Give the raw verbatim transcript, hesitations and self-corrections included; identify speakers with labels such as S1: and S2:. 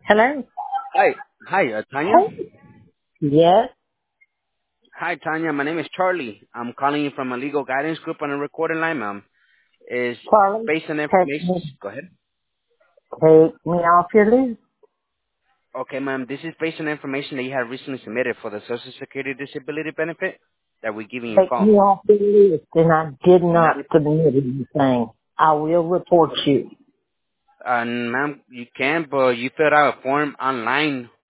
S1: Hello?
S2: Hi. Hi, uh, Tanya.
S1: Hey. Yes,
S2: Hi, Tanya. My name is Charlie. I'm calling you from a legal guidance group on a recording line, ma'am. Is
S1: Charlie,
S2: based on
S1: take
S2: information.
S1: me,
S2: Go ahead.
S1: take me off your list.
S2: Okay, ma'am. This is based on information that you have recently submitted for the Social Security Disability benefit that we're giving you a
S1: Take
S2: call.
S1: me off your list, and I did
S2: Not,
S1: not submit anything. I will report you.
S2: uh, ma'am, you can, but you filled out a form online